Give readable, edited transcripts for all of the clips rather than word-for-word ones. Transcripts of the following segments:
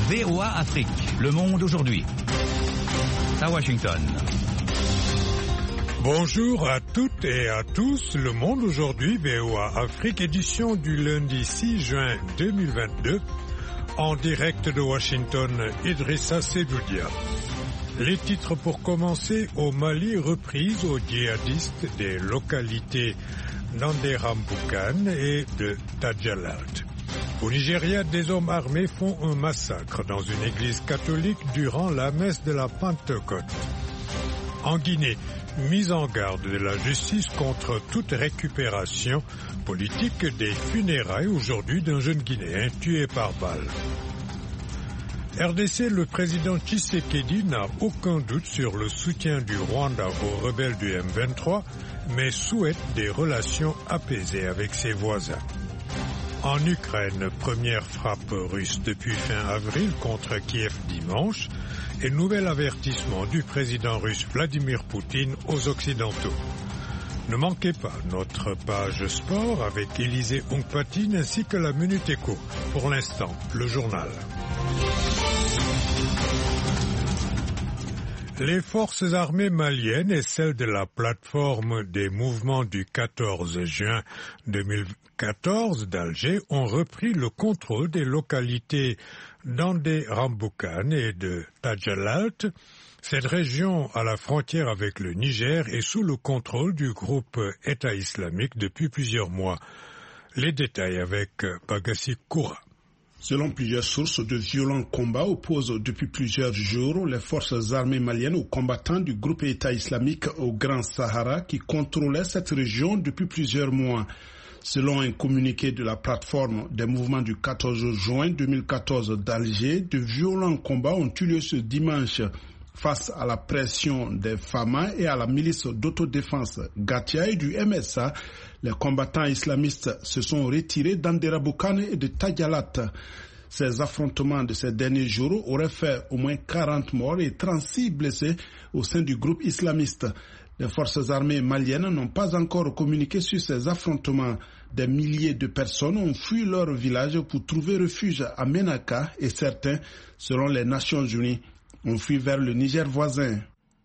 VOA Afrique, le monde aujourd'hui. À Washington. Bonjour à toutes et à tous, le monde aujourd'hui, VOA Afrique, édition du lundi 6 juin 2022, en direct de Washington, Idrissa Sedoudia. Les titres pour commencer: au Mali, reprise aux djihadistes des localités d'Anderamboukane et de Tadjalat. Au Nigeria, des hommes armés font un massacre dans une église catholique durant la messe de la Pentecôte. En Guinée, mise en garde de la justice contre toute récupération politique des funérailles aujourd'hui d'un jeune Guinéen tué par balle. RDC, le président Tshisekedi n'a aucun doute sur le soutien du Rwanda aux rebelles du M23, mais souhaite des relations apaisées avec ses voisins. En Ukraine, première frappe russe depuis fin avril contre Kiev dimanche, et nouvel avertissement du président russe Vladimir Poutine aux Occidentaux. Ne manquez pas notre page sport avec Élisée Ongpatine ainsi que la Minute Éco. Pour l'instant, le journal. Les forces armées maliennes et celles de la plateforme des mouvements du 14 juin 2014 d'Alger ont repris le contrôle des localités d'Anderamboukane et de Tadjalat. Cette région à la frontière avec le Niger est sous le contrôle du groupe État islamique depuis plusieurs mois. Les détails avec Bagassi Koura. Selon plusieurs sources, de violents combats opposent depuis plusieurs jours les forces armées maliennes aux combattants du groupe État islamique au Grand Sahara qui contrôlait cette région depuis plusieurs mois. Selon un communiqué de la plateforme des mouvements du 14 juin 2014 d'Alger, de violents combats ont eu lieu ce dimanche. Face à la pression des FAMA et à la milice d'autodéfense Gatia et du MSA, les combattants islamistes se sont retirés d'Anderamboukane et de Tadjalat. Ces affrontements de ces derniers jours auraient fait au moins 40 morts et 36 blessés au sein du groupe islamiste. Les forces armées maliennes n'ont pas encore communiqué sur ces affrontements. Des milliers de personnes ont fui leur village pour trouver refuge à Ménaka et certains, selon les Nations Unies, ont fui vers le Niger voisin.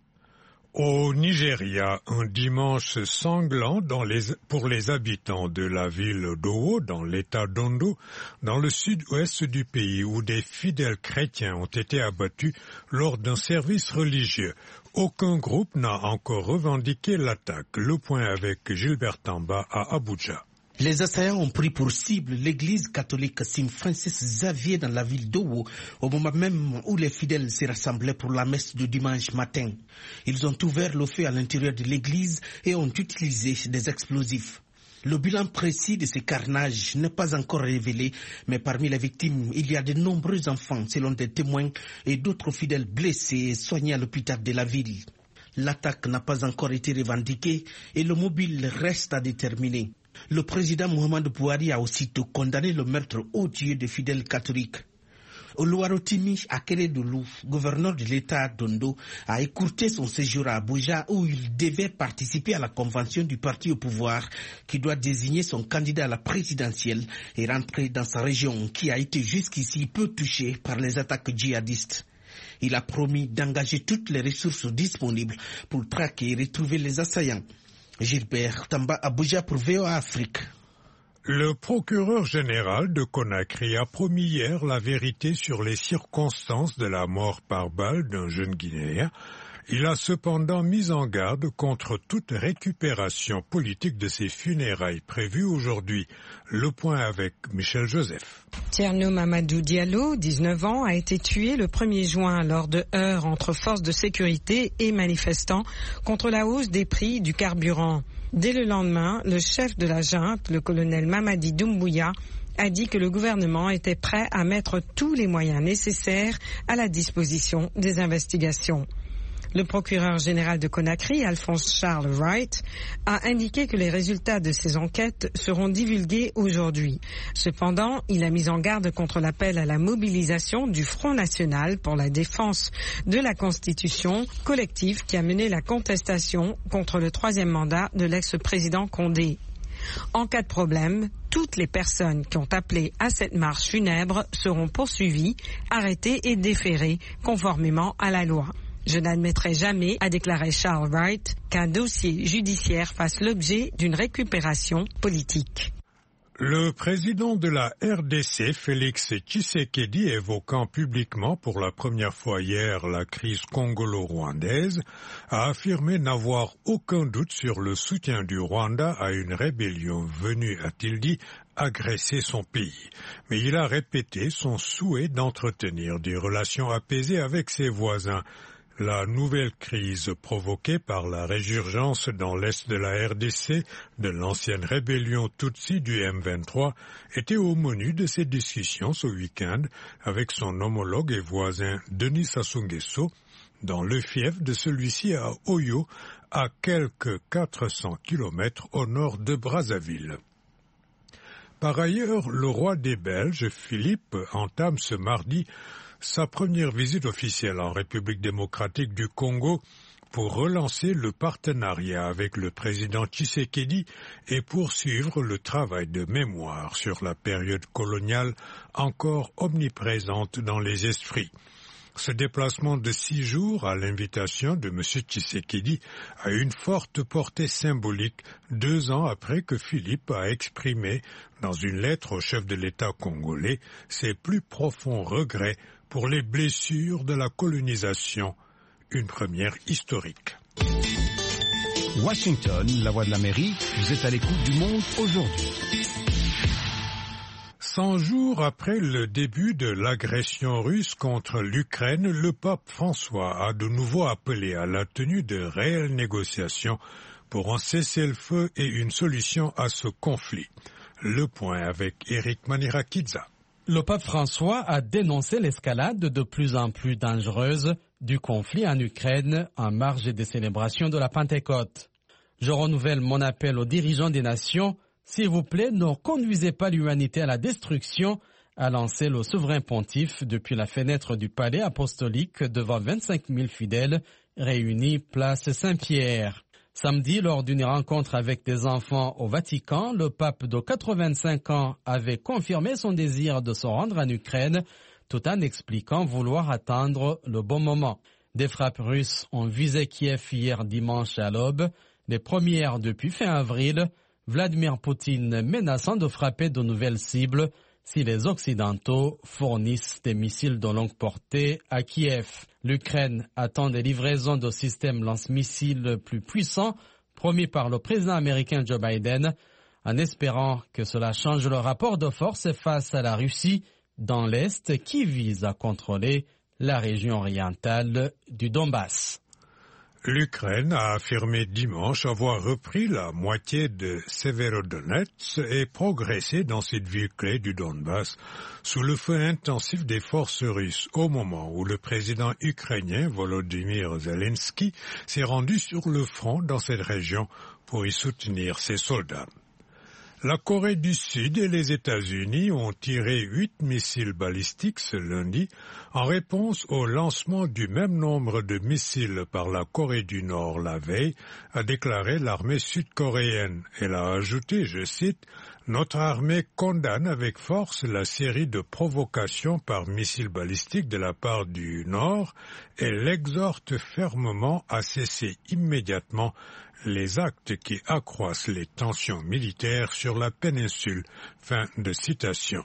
Au Nigeria, un dimanche sanglant pour les habitants de la ville d'Owo, dans l'état d'Ondo, dans le sud-ouest du pays, où des fidèles chrétiens ont été abattus lors d'un service religieux. Aucun groupe n'a encore revendiqué l'attaque. Le point avec Gilbert Tamba à Abuja. Les assaillants ont pris pour cible l'église catholique Saint Francis Xavier dans la ville d'Owo, au moment même où les fidèles se rassemblaient pour la messe du dimanche matin. Ils ont ouvert le feu à l'intérieur de l'église et ont utilisé des explosifs. Le bilan précis de ces carnages n'est pas encore révélé, mais parmi les victimes, il y a de nombreux enfants, selon des témoins, et d'autres fidèles blessés et soignés à l'hôpital de la ville. L'attaque n'a pas encore été revendiquée et le mobile reste à déterminer. Le président Mohamed Bouhari a aussitôt condamné le meurtre odieux des fidèles catholiques. Oluwarotimi Akeredolu, gouverneur de l'État d'Ondo, a écourté son séjour à Abuja où il devait participer à la convention du parti au pouvoir qui doit désigner son candidat à la présidentielle et rentrer dans sa région qui a été jusqu'ici peu touchée par les attaques djihadistes. Il a promis d'engager toutes les ressources disponibles pour traquer et retrouver les assaillants. Gilbert Tamba, Abuja pour VOA Afrique. Le procureur général de Conakry a promis hier la vérité sur les circonstances de la mort par balle d'un jeune Guinéen. Il a cependant mis en garde contre toute récupération politique de ses funérailles prévues aujourd'hui. Le point avec Michel Joseph. Thierno Mamadou Diallo, 19 ans, a été tué le 1er juin lors de heurts entre forces de sécurité et manifestants contre la hausse des prix du carburant. Dès le lendemain, le chef de la junte, le colonel Mamadi Doumbouya, a dit que le gouvernement était prêt à mettre tous les moyens nécessaires à la disposition des investigations. Le procureur général de Conakry, Alphonse Charles Wright, a indiqué que les résultats de ces enquêtes seront divulgués aujourd'hui. Cependant, il a mis en garde contre l'appel à la mobilisation du Front national pour la défense de la Constitution, collectif qui a mené la contestation contre le 3e mandat de l'ex-président Condé. En cas de problème, toutes les personnes qui ont appelé à cette marche funèbre seront poursuivies, arrêtées et déférées conformément à la loi. Je n'admettrai jamais, a déclaré Charles Wright, qu'un dossier judiciaire fasse l'objet d'une récupération politique. Le président de la RDC, Félix Tshisekedi, évoquant publiquement pour la première fois hier la crise congolo-rwandaise, a affirmé n'avoir aucun doute sur le soutien du Rwanda à une rébellion venue, a-t-il dit, agresser son pays. Mais il a répété son souhait d'entretenir des relations apaisées avec ses voisins. La nouvelle crise provoquée par la résurgence dans l'est de la RDC de l'ancienne rébellion Tutsi du M23 était au menu de ses discussions ce week-end avec son homologue et voisin Denis Sassou Nguesso dans le fief de celui-ci à Oyo, à quelques 400 kilomètres au nord de Brazzaville. Par ailleurs, le roi des Belges, Philippe, entame ce mardi sa première visite officielle en République démocratique du Congo pour relancer le partenariat avec le président Tshisekedi et poursuivre le travail de mémoire sur la période coloniale encore omniprésente dans les esprits. Ce déplacement de 6 jours à l'invitation de M. Tshisekedi a une forte portée symbolique 2 ans après que Philippe a exprimé dans une lettre au chef de l'État congolais ses plus profonds regrets pour les blessures de la colonisation, une première historique. Washington, la voix de l'Amérique, vous êtes à l'écoute du Monde aujourd'hui. 100 jours après le début de l'agression russe contre l'Ukraine, le pape François a de nouveau appelé à la tenue de réelles négociations pour un cessez-le-feu et une solution à ce conflit. Le point avec Éric Manirakidza. Le pape François a dénoncé l'escalade de plus en plus dangereuse du conflit en Ukraine en marge des célébrations de la Pentecôte. Je renouvelle mon appel aux dirigeants des nations. S'il vous plaît, ne conduisez pas l'humanité à la destruction, a lancé le souverain pontife depuis la fenêtre du palais apostolique devant 25 000 fidèles réunis place Saint-Pierre. Samedi, lors d'une rencontre avec des enfants au Vatican, le pape de 85 ans avait confirmé son désir de se rendre en Ukraine, tout en expliquant vouloir attendre le bon moment. Des frappes russes ont visé Kiev hier dimanche à l'aube, les premières depuis fin avril, Vladimir Poutine menaçant de frapper de nouvelles cibles si les Occidentaux fournissent des missiles de longue portée à Kiev. L'Ukraine attend des livraisons de systèmes lance-missiles plus puissants promis par le président américain Joe Biden, en espérant que cela change le rapport de force face à la Russie dans l'Est qui vise à contrôler la région orientale du Donbass. L'Ukraine a affirmé dimanche avoir repris la moitié de Severodonetsk et progressé dans cette ville clé du Donbass sous le feu intensif des forces russes au moment où le président ukrainien Volodymyr Zelensky s'est rendu sur le front dans cette région pour y soutenir ses soldats. La Corée du Sud et les États-Unis ont tiré 8 missiles balistiques ce lundi en réponse au lancement du même nombre de missiles par la Corée du Nord la veille, a déclaré l'armée sud-coréenne. Elle a ajouté, je cite, « Notre armée condamne avec force la série de provocations par missiles balistiques de la part du Nord et l'exhorte fermement à cesser immédiatement les actes qui accroissent les tensions militaires sur la péninsule. » Fin de citation.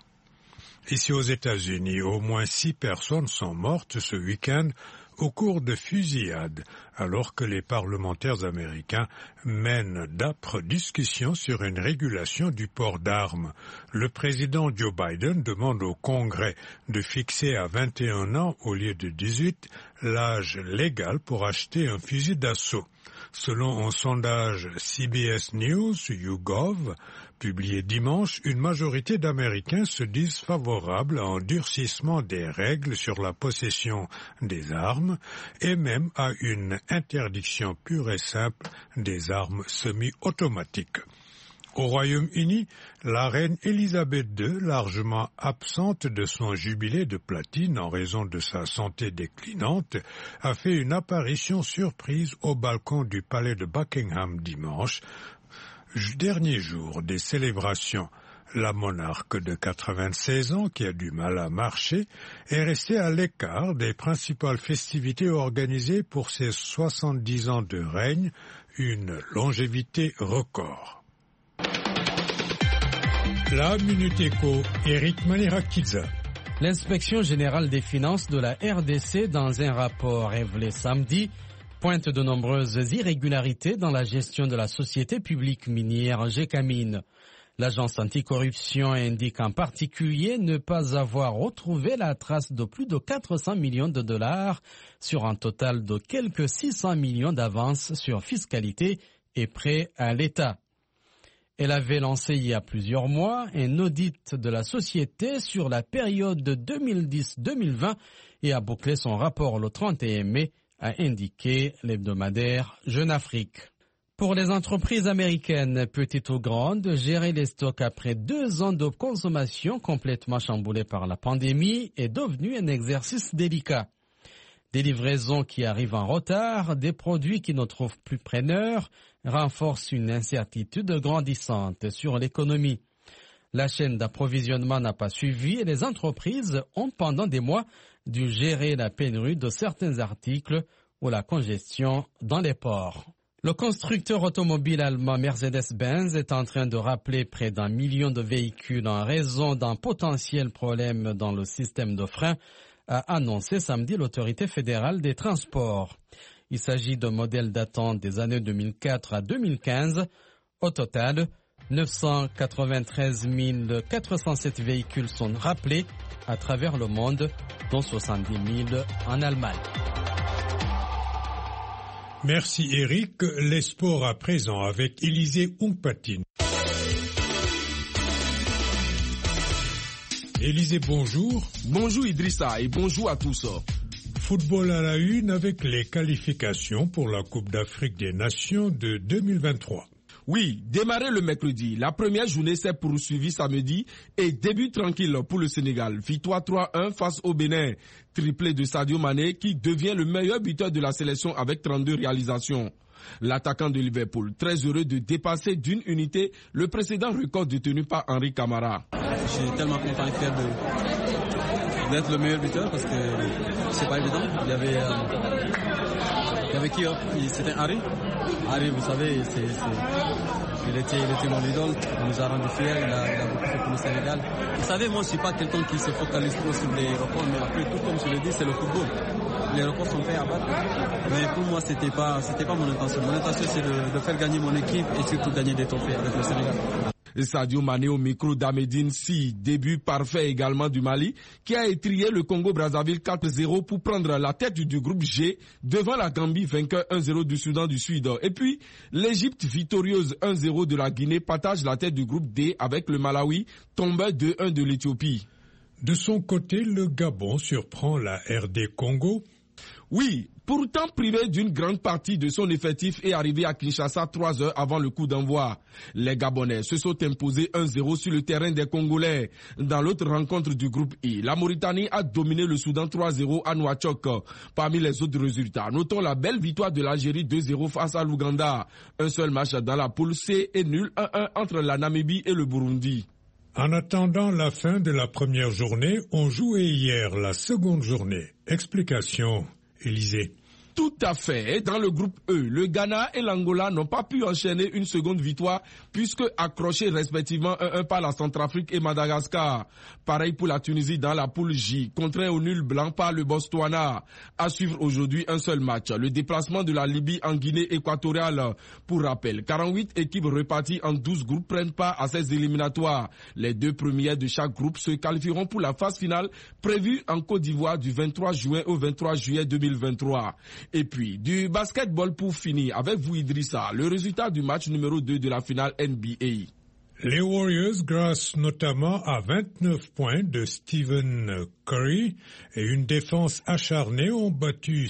Ici aux États-Unis, au moins 6 personnes sont mortes ce week-end au cours de fusillades, alors que les parlementaires américains mènent d'âpres discussions sur une régulation du port d'armes. Le président Joe Biden demande au Congrès de fixer à 21 ans au lieu de 18 l'âge légal pour acheter un fusil d'assaut. Selon un sondage CBS News, YouGov, publié dimanche, une majorité d'Américains se disent favorables à un durcissement des règles sur la possession des armes et même à une interdiction pure et simple des armes semi-automatiques. Au Royaume-Uni, la reine Elisabeth II, largement absente de son jubilé de platine en raison de sa santé déclinante, a fait une apparition surprise au balcon du palais de Buckingham dimanche, dernier jour des célébrations. La monarque de 96 ans, qui a du mal à marcher, est restée à l'écart des principales festivités organisées pour ses 70 ans de règne, une longévité record. La Minute Éco, Eric Manirakidza. L'inspection générale des finances de la RDC, dans un rapport révélé samedi, pointe de nombreuses irrégularités dans la gestion de la société publique minière Gécamine. L'agence anticorruption indique en particulier ne pas avoir retrouvé la trace de plus de 400 millions de dollars sur un total de quelques 600 millions d'avances sur fiscalité et prêts à l'État. Elle avait lancé il y a plusieurs mois un audit de la société sur la période de 2010-2020 et a bouclé son rapport le 31 mai, a indiqué l'hebdomadaire Jeune Afrique. Pour les entreprises américaines, petites ou grandes, gérer les stocks après 2 ans de consommation complètement chamboulés par la pandémie est devenu un exercice délicat. Des livraisons qui arrivent en retard, des produits qui ne trouvent plus preneurs, renforcent une incertitude grandissante sur l'économie. La chaîne d'approvisionnement n'a pas suivi et les entreprises ont pendant des mois dû gérer la pénurie de certains articles ou la congestion dans les ports. Le constructeur automobile allemand Mercedes-Benz est en train de rappeler près d'1 million de véhicules en raison d'un potentiel problème dans le système de frein, a annoncé samedi l'autorité fédérale des transports. Il s'agit de modèles datant des années 2004 à 2015. Au total, 993 407 véhicules sont rappelés à travers le monde, dont 70 000 en Allemagne. Merci Eric. Les sports à présent avec Élisée Oungpatine. Élisée, bonjour. Bonjour Idrissa et bonjour à tous. Football à la une avec les qualifications pour la Coupe d'Afrique des Nations de 2023. Oui, démarré le mercredi. La première journée s'est poursuivie samedi et début tranquille pour le Sénégal. Victoire 3-1 face au Bénin. Triplé de Sadio Mané qui devient le meilleur buteur de la sélection avec 32 réalisations. L'attaquant de Liverpool, très heureux de dépasser d'une unité le précédent record détenu par Henri Camara. Je suis tellement content et fier d'être le meilleur buteur parce que c'est pas évident. Il y avait qui? C'était Harry. Harry, vous savez, il était mon idole. Il nous a rendu fiers. Il a beaucoup fait pour le Sénégal. Vous savez, moi, je suis pas quelqu'un qui se focalise trop sur les records, mais après tout, comme je l'ai dit, c'est le football. Les records sont faits à battre. Mais pour moi, c'était pas mon intention. Mon intention, c'est de faire gagner mon équipe et surtout gagner des trophées avec le Sénégal. Sadio Mané au micro d'Ahmedine Sy, début parfait également du Mali, qui a étrié le Congo-Brazzaville 4-0 pour prendre la tête du groupe G devant la Gambie, vainqueur 1-0 du Soudan du Sud. Et puis, l'Égypte victorieuse 1-0 de la Guinée partage la tête du groupe D avec le Malawi, tombeur 2-1 de l'Éthiopie. De son côté, le Gabon surprend la RD Congo. Oui, pourtant privé d'une grande partie de son effectif et arrivé à Kinshasa 3 heures avant le coup d'envoi. Les Gabonais se sont imposés 1-0 sur le terrain des Congolais. Dans l'autre rencontre du groupe I, la Mauritanie a dominé le Soudan 3-0 à Nouakchott. Parmi les autres résultats, notons la belle victoire de l'Algérie 2-0 face à l'Ouganda. Un seul match dans la poule C et nul 1-1 entre la Namibie et le Burundi. En attendant la fin de la première journée, on jouait hier la seconde journée. Explication, Élisée. Tout à fait. Et dans le groupe E, le Ghana et l'Angola n'ont pas pu enchaîner une seconde victoire puisque accrochés respectivement 1-1 par la Centrafrique et Madagascar. Pareil pour la Tunisie dans la poule J, contraint au nul blanc par le Botswana. À suivre aujourd'hui un seul match, le déplacement de la Libye en Guinée équatoriale. Pour rappel, 48 équipes reparties en 12 groupes prennent part à ces éliminatoires. Les 2 premières de chaque groupe se qualifieront pour la phase finale prévue en Côte d'Ivoire du 23 juin au 23 juillet 2023. Et puis, du basketball pour finir avec vous Idrissa, le résultat du match numéro 2 de la finale NBA. Les Warriors, grâce notamment à 29 points de Stephen Curry et une défense acharnée, ont battu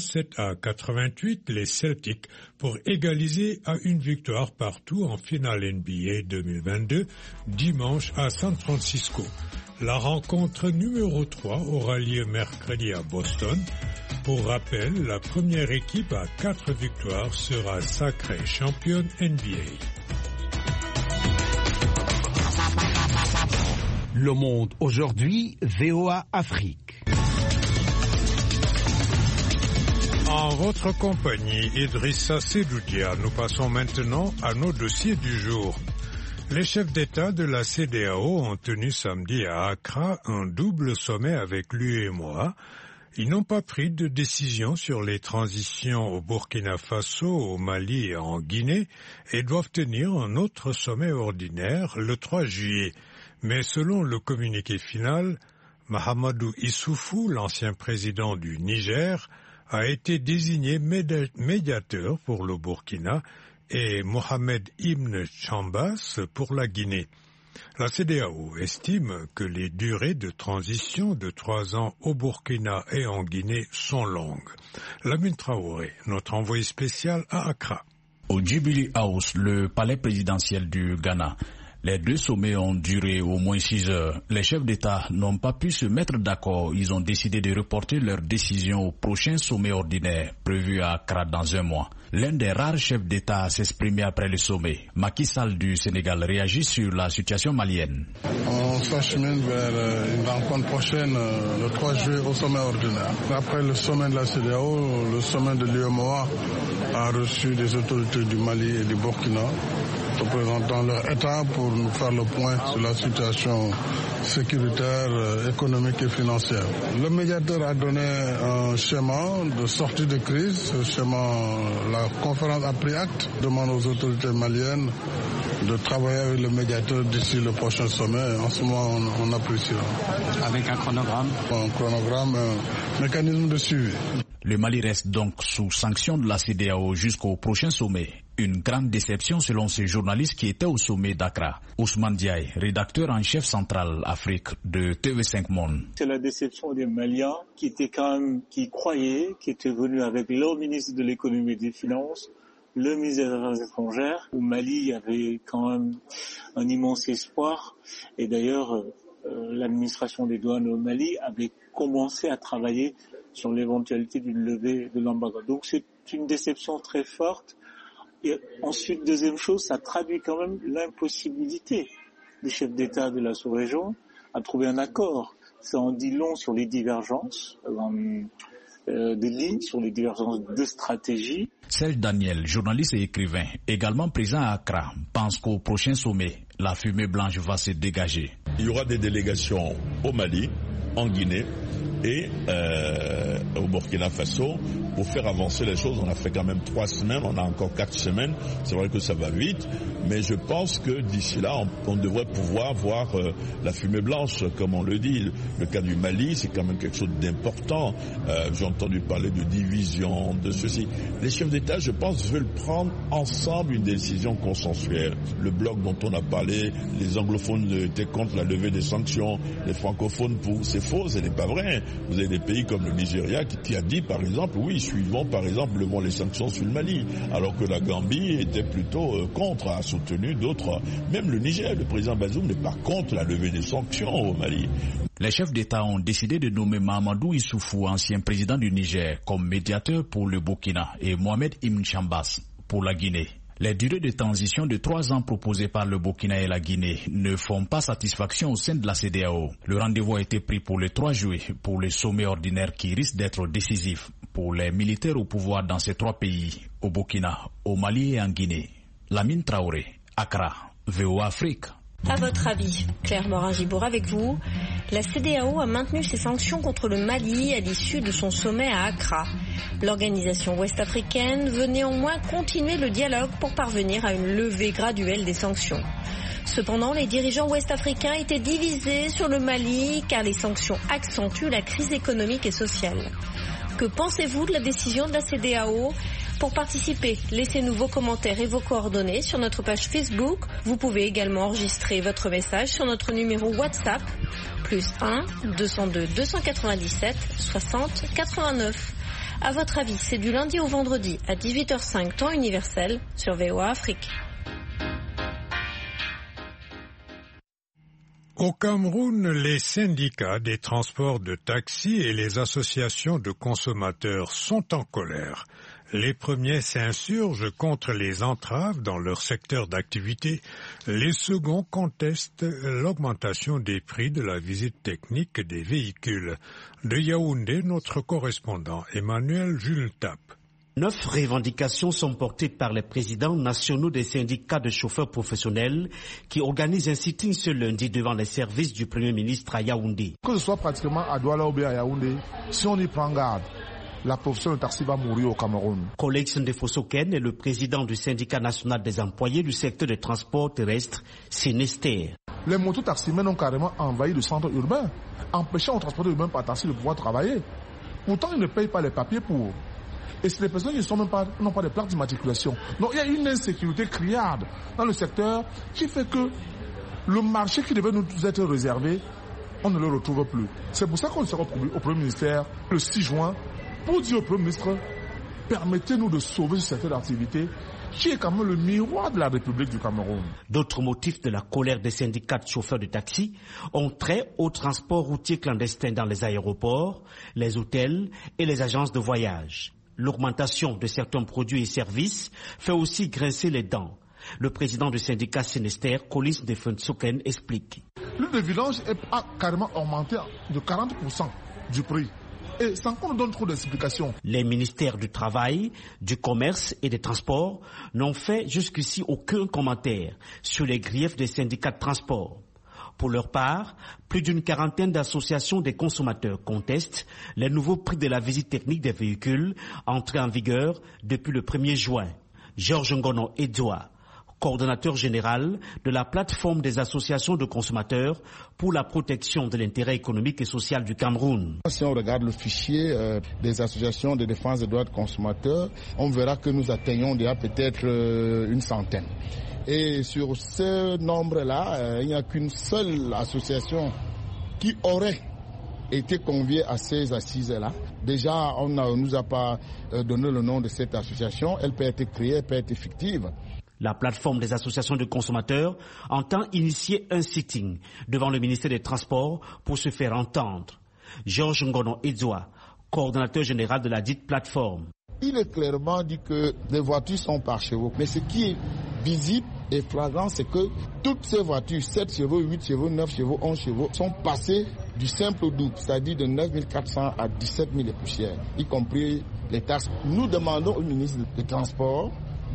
107-88 les Celtics pour égaliser à une victoire partout en finale NBA 2022 dimanche à San Francisco. La rencontre numéro 3 aura lieu mercredi à Boston. Pour rappel, la première équipe à 4 victoires sera sacrée championne NBA. Le Monde aujourd'hui, VOA Afrique. En votre compagnie, Idrissa Sedoudia, nous passons maintenant à nos dossiers du jour. Les chefs d'État de la CEDEAO ont tenu samedi à Accra un double sommet avec l'UEMOA. Ils n'ont pas pris de décision sur les transitions au Burkina Faso, au Mali et en Guinée et doivent tenir un autre sommet ordinaire le 3 juillet. Mais selon le communiqué final, Mahamadou Issoufou, l'ancien président du Niger, a été désigné médiateur pour le Burkina et Mohamed Ibn Chambas pour la Guinée. La CEDEAO estime que les durées de transition de 3 ans au Burkina et en Guinée sont longues. Lamine Traoré, notre envoyé spécial à Accra. Au Jubilee House, le palais présidentiel du Ghana, les deux sommets ont duré au moins 6 heures. Les chefs d'État n'ont pas pu se mettre d'accord. Ils ont décidé de reporter leur décision au prochain sommet ordinaire prévu à Accra dans un mois. L'un des rares chefs d'État à s'exprimer après le sommet, Macky Sall du Sénégal, réagit sur la situation malienne. On s'achemine vers une rencontre prochaine le 3 juillet au sommet ordinaire. Après le sommet de la CEDEAO, le sommet de l'UEMOA a reçu des autorités du Mali et du Burkina représentant leur État pour nous faire le point sur la situation sécuritaire, économique et financière. Le médiateur a donné un schéma de sortie de crise. Ce schéma, la conférence a pris acte, demande aux autorités maliennes de travailler avec le médiateur d'ici le prochain sommet. En ce moment, on appréciera. Avec un chronogramme. Un chronogramme, un mécanisme de suivi. Le Mali reste donc sous sanction de la CEDEAO jusqu'au prochain sommet. Une grande déception selon ces journalistes qui étaient au sommet d'Accra. Ousmane Diaye, rédacteur en chef central Afrique de TV5 Monde. C'est la déception des Maliens qui croyaient, qui étaient venus avec leur ministre de l'économie et des finances, le ministre des Affaires étrangères. Au Mali, il y avait quand même un immense espoir. Et d'ailleurs, l'administration des douanes au Mali avait commencé à travailler sur l'éventualité d'une levée de l'embargo. Donc c'est une déception très forte. Et ensuite, deuxième chose, ça traduit quand même l'impossibilité des chefs d'État de la sous-région à trouver un accord. Ça en dit long sur les divergences de lignes, sur les divergences de stratégie. Serge Daniel, journaliste et écrivain, également présent à Accra, pense qu'au prochain sommet, la fumée blanche va se dégager. Il y aura des délégations au Mali, en Guinée et au Burkina Faso pour faire avancer les choses. On a fait quand même 3 semaines, on a encore 4 semaines. C'est vrai que ça va vite, mais je pense que d'ici là, on devrait pouvoir voir la fumée blanche, comme on le dit. Le cas du Mali, c'est quand même quelque chose d'important. J'ai entendu parler de division, de ceci. Les chefs d'État, je pense, veulent prendre ensemble une décision consensuelle. Le bloc dont on a parlé, les anglophones étaient contre la levée des sanctions, les francophones, c'est faux, ce n'est pas vrai. Vous avez des pays comme le Nigeria qui a dit, par exemple, oui, suivons, par exemple, levons les sanctions sur le Mali, alors que la Gambie était plutôt contre, a soutenu d'autres. Même le Niger, le président Bazoum n'est pas contre la levée des sanctions au Mali. Les chefs d'État ont décidé de nommer Mahamadou Issoufou, ancien président du Niger, comme médiateur pour le Burkina et Mohamed Ibn Chambas pour la Guinée. Les durées de transition de 3 ans proposées par le Burkina et la Guinée ne font pas satisfaction au sein de la CEDEAO. Le rendez-vous a été pris pour le 3 juillet pour le sommet ordinaire qui risque d'être décisif pour les militaires au pouvoir dans ces 3 pays, au Burkina, au Mali et en Guinée. Lamine Traoré, Accra, VOA Afrique. À votre avis, Claire Morin-Gibour avec vous, la CEDEAO a maintenu ses sanctions contre le Mali à l'issue de son sommet à Accra. L'organisation ouest-africaine veut néanmoins continuer le dialogue pour parvenir à une levée graduelle des sanctions. Cependant, les dirigeants ouest-africains étaient divisés sur le Mali car les sanctions accentuent la crise économique et sociale. Que pensez-vous de la décision de la CEDEAO ? Pour participer, laissez-nous vos commentaires et vos coordonnées sur notre page Facebook. Vous pouvez également enregistrer votre message sur notre numéro WhatsApp +1 202 297 60 89. À votre avis, c'est du lundi au vendredi à 18h05 temps universel sur VOA Afrique. Au Cameroun, les syndicats des transports de taxi et les associations de consommateurs sont en colère. Les premiers s'insurgent contre les entraves dans leur secteur d'activité. Les seconds contestent l'augmentation des prix de la visite technique des véhicules. De Yaoundé, notre correspondant Emmanuel Jultap. 9 revendications sont portées par les présidents nationaux des syndicats de chauffeurs professionnels qui organisent un sitting ce lundi devant les services du Premier ministre à Yaoundé. Que ce soit pratiquement à Douala ou bien à Yaoundé, si on y prend garde, la profession de taxi va mourir au Cameroun. Collection de Fosoken est le président du syndicat national des employés du secteur des transports terrestres, Sinester. Les mototaximens ont carrément envahi le centre urbain, empêchant aux transporteurs urbains par taxi de pouvoir travailler. Pourtant, ils ne payent pas les papiers pour. Et c'est des personnes qui n'ont pas de plaques d'immatriculation. Donc il y a une insécurité criarde dans le secteur qui fait que le marché qui devait nous être réservé, on ne le retrouve plus. C'est pour ça qu'on sera au Premier ministère le 6 juin pour dire au Premier ministre, permettez-nous de sauver ce secteur d'activité qui est quand même le miroir de la République du Cameroun. D'autres motifs de la colère des syndicats de chauffeurs de taxi ont trait au transport routier clandestin dans les aéroports, les hôtels et les agences de voyage. L'augmentation de certains produits et services fait aussi grincer les dents. Le président du syndicat Sinester, Collins de Fonsoken, explique. L'huile de vidange a carrément augmenté de 40% du prix. Et sans qu'on nous donne trop d'explications. Les ministères du Travail, du Commerce et des Transports n'ont fait jusqu'ici aucun commentaire sur les griefs des syndicats de transport. Pour leur part, plus d'une quarantaine d'associations des consommateurs contestent les nouveaux prix de la visite technique des véhicules entrés en vigueur depuis le 1er juin. Georges Ngono Edouard, coordonnateur général de la plateforme des associations de consommateurs pour la protection de l'intérêt économique et social du Cameroun. Si on regarde le fichier des associations de défense des droits de consommateurs, on verra que nous atteignons déjà peut-être une centaine. Et sur ce nombre-là, il n'y a qu'une seule association qui aurait été conviée à ces assises-là. Déjà, on ne nous a pas donné le nom de cette association. Elle peut être créée, elle peut être fictive. La plateforme des associations de consommateurs entend initier un sitting devant le ministère des Transports pour se faire entendre. Georges Ngono Edouard, coordonnateur général de la dite plateforme. Il est clairement dit que les voitures sont par chevaux. Mais ce qui est visible et flagrant, c'est que toutes ces voitures, 7 chevaux, 8 chevaux, 9 chevaux, 11 chevaux, sont passées du simple au double, c'est-à-dire de 9 400 à 17 000 et poussières, y compris les taxes. Nous demandons au ministre des Transports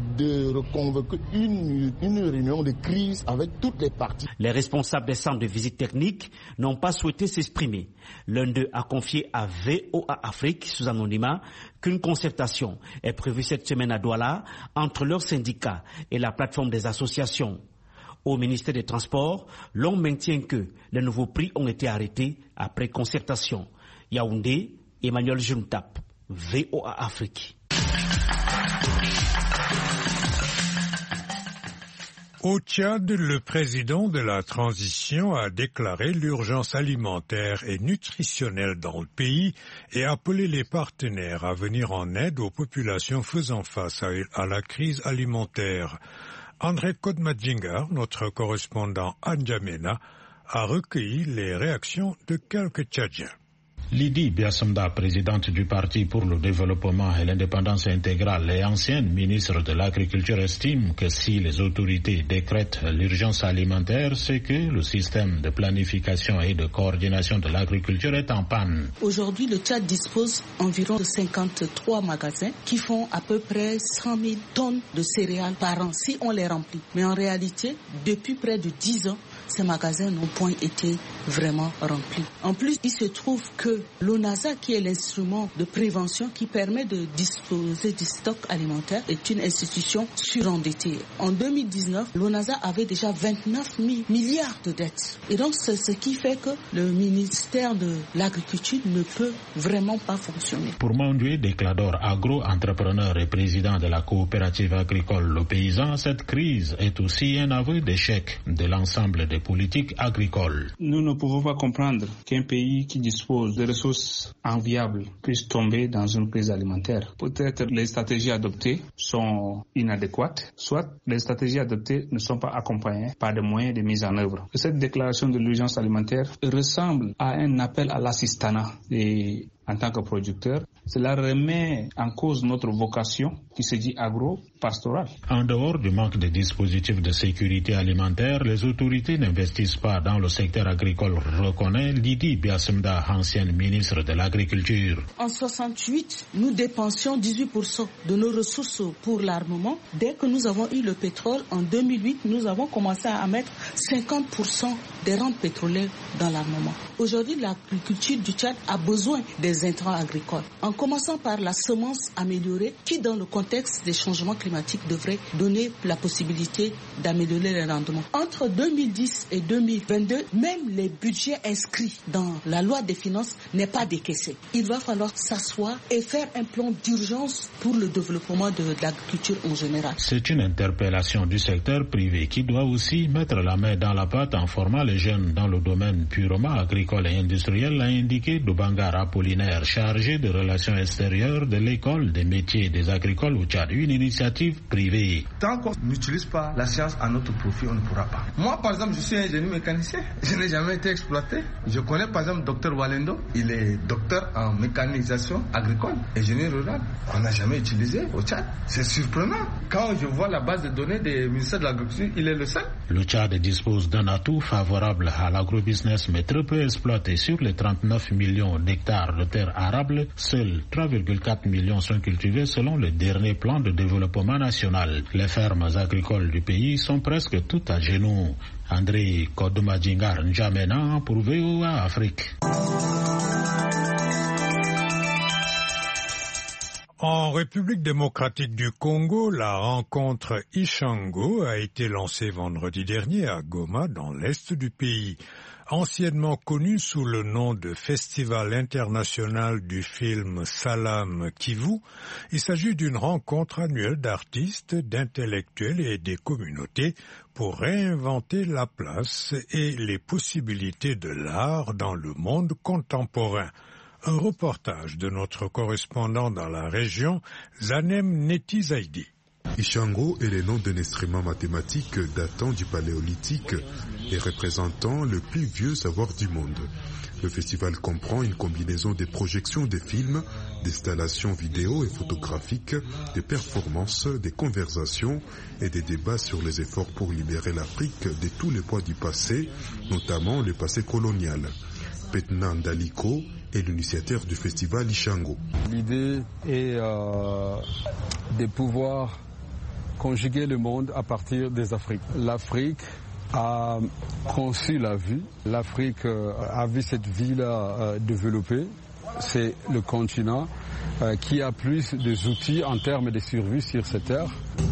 de reconvoquer une réunion de crise avec toutes les parties. Les responsables des centres de visite technique n'ont pas souhaité s'exprimer. L'un d'eux a confié à VOA Afrique, sous anonymat, qu'une concertation est prévue cette semaine à Douala entre leurs syndicats et la plateforme des associations. Au ministère des Transports, l'on maintient que les nouveaux prix ont été arrêtés après concertation. Yaoundé, Emmanuel Juntap, VOA Afrique. Au Tchad, le président de la transition a déclaré l'urgence alimentaire et nutritionnelle dans le pays et appelé les partenaires à venir en aide aux populations faisant face à la crise alimentaire. André Kodmadjinger, notre correspondant à N'Djamena, a recueilli les réactions de quelques Tchadiens. Lydie Biasomda, présidente du Parti pour le développement et l'indépendance intégrale et ancienne ministre de l'Agriculture, estime que si les autorités décrètent l'urgence alimentaire, c'est que le système de planification et de coordination de l'agriculture est en panne. Aujourd'hui, le Tchad dispose environ de 53 magasins qui font à peu près 100 000 tonnes de céréales par an si on les remplit. Mais en réalité, depuis près de 10 ans, ces magasins n'ont point été vraiment remplis. En plus, il se trouve que l'ONASA, qui est l'instrument de prévention qui permet de disposer du stock alimentaire, est une institution surendettée. En 2019, l'ONASA avait déjà 29 000 milliards de dettes. Et donc, c'est ce qui fait que le ministère de l'Agriculture ne peut vraiment pas fonctionner. Pour Mondoué Déclador, agro-entrepreneur et président de la coopérative agricole Le Paysan, cette crise est aussi un aveu d'échec de l'ensemble des politiques agricoles. Nous ne pouvons pas comprendre qu'un pays qui dispose de ressources enviables puisse tomber dans une crise alimentaire. Peut-être les stratégies adoptées sont inadéquates, soit les stratégies adoptées ne sont pas accompagnées par des moyens de mise en œuvre. Cette déclaration de l'urgence alimentaire ressemble à un appel à l'assistanat. Et en tant que producteurs. Cela remet en cause notre vocation qui se dit agro-pastorale. En dehors du manque de dispositifs de sécurité alimentaire, les autorités n'investissent pas dans le secteur agricole, reconnaît Lydie Biasemda, ancienne ministre de l'Agriculture. En 68, nous dépensions 18% de nos ressources pour l'armement. Dès que nous avons eu le pétrole, en 2008, nous avons commencé à mettre 50% des rentes pétrolières dans l'armement. Aujourd'hui, l'agriculture du Tchad a besoin des intrants agricoles. En commençant par la semence améliorée, qui dans le contexte des changements climatiques devrait donner la possibilité d'améliorer les rendements. Entre 2010 et 2022, même les budgets inscrits dans la loi des finances n'est pas décaissé. Il va falloir s'asseoir et faire un plan d'urgence pour le développement de l'agriculture en général. C'est une interpellation du secteur privé qui doit aussi mettre la main dans la pâte en formant les jeunes dans le domaine purement agricole et industriel, a indiqué Doubangar Apollinaire, chargé de relations extérieures de l'école des métiers des agricoles au Tchad, une initiative privée. Tant qu'on n'utilise pas la science à notre profit, on ne pourra pas. Moi, par exemple, je suis ingénieur mécanicien. Je n'ai jamais été exploité. Je connais par exemple Dr Walendo. Il est docteur en mécanisation agricole, ingénieur rural. On n'a jamais utilisé au Tchad. C'est surprenant. Quand je vois la base de données du ministère de l'Agriculture, il est le seul. Le Tchad dispose d'un atout favorable à l'agrobusiness, mais très peu exploité. Sur les 39 millions d'hectares de terres arables, seuls 3,4 millions sont cultivés selon le dernier plan de développement national. Les fermes agricoles du pays sont presque toutes à genoux. André Kodomadjingar N'Djamena pour VOA Afrique. En République démocratique du Congo, la rencontre Ishango a été lancée vendredi dernier à Goma, dans l'est du pays. Anciennement connu sous le nom de Festival international du film Salam Kivu, il s'agit d'une rencontre annuelle d'artistes, d'intellectuels et des communautés pour réinventer la place et les possibilités de l'art dans le monde contemporain. Un reportage de notre correspondant dans la région, Zanem Neti Zaidi. Ishango est le nom d'un instrument mathématique datant du paléolithique et représentant le plus vieux savoir du monde. Le festival comprend une combinaison des projections de films, d'installations vidéo et photographiques, des performances, des conversations et des débats sur les efforts pour libérer l'Afrique de tous les poids du passé, notamment le passé colonial. Petnan Daliko est l'initiateur du festival Ishango. L'idée est de pouvoir conjuguer le monde à partir des Afriques. L'Afrique a conçu la vie. L'Afrique a vu cette vie-là développer. C'est le continent qui a plus d'outils en termes de survie sur cette terre.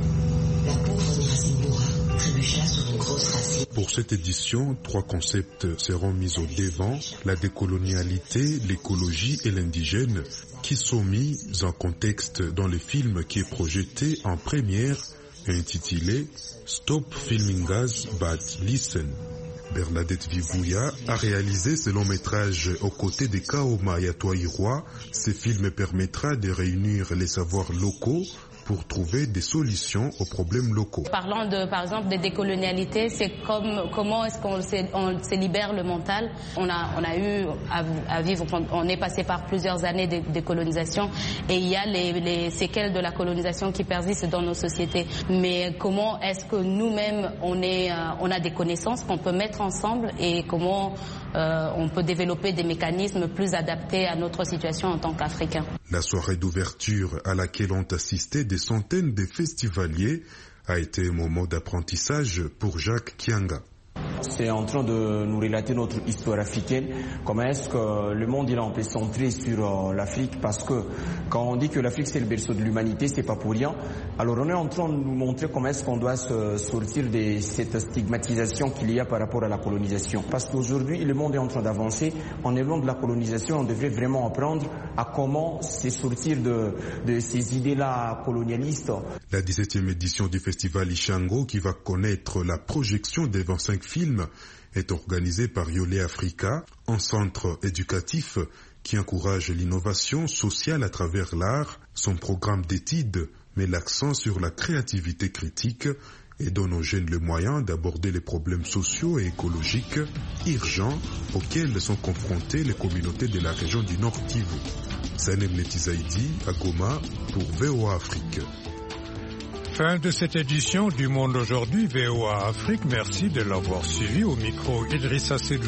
Pour cette édition, 3 concepts seront mis au devant, la décolonialité, l'écologie et l'indigène, qui sont mis en contexte dans le film qui est projeté en première, intitulé Stop Filming Us But Listen. Bernadette Vibouya a réalisé ce long métrage aux côtés de Kaoma Yatoiroi. Ce film permettra de réunir les savoirs locaux pour trouver des solutions aux problèmes locaux. Parlant par exemple de décolonialité, c'est comment est-ce qu'on se libère le mental. On a eu à vivre, on est passé par plusieurs années de décolonisation et il y a les séquelles de la colonisation qui persistent dans nos sociétés. Mais comment est-ce que nous-mêmes on a des connaissances qu'on peut mettre ensemble et comment on peut développer des mécanismes plus adaptés à notre situation en tant qu'Africains. La soirée d'ouverture à laquelle ont assisté des centaines de festivaliers a été un moment d'apprentissage pour Jacques Kianga. C'est en train de nous relater notre histoire africaine. Comment est-ce que le monde est un peu centré sur l'Afrique, parce que quand on dit que l'Afrique c'est le berceau de l'humanité, c'est pas pour rien. Alors on est en train de nous montrer comment est-ce qu'on doit se sortir de cette stigmatisation qu'il y a par rapport à la colonisation. Parce qu'aujourd'hui le monde est en train d'avancer. En éloignant de la colonisation, on devrait vraiment apprendre à comment se sortir de ces idées-là colonialistes. La 17e édition du festival Ishango, qui va connaître la projection des 25 films, est organisée par Yolé Africa, un centre éducatif qui encourage l'innovation sociale à travers l'art. Son programme d'études met l'accent sur la créativité critique, et donne aux jeunes le moyen d'aborder les problèmes sociaux et écologiques urgents auxquels sont confrontées les communautés de la région du Nord Kivu. Sanem Netizaidi à Goma pour VOA Afrique. Fin de cette édition du Monde aujourd'hui, VOA Afrique. Merci de l'avoir suivi. Au micro, Idrissa Seydou.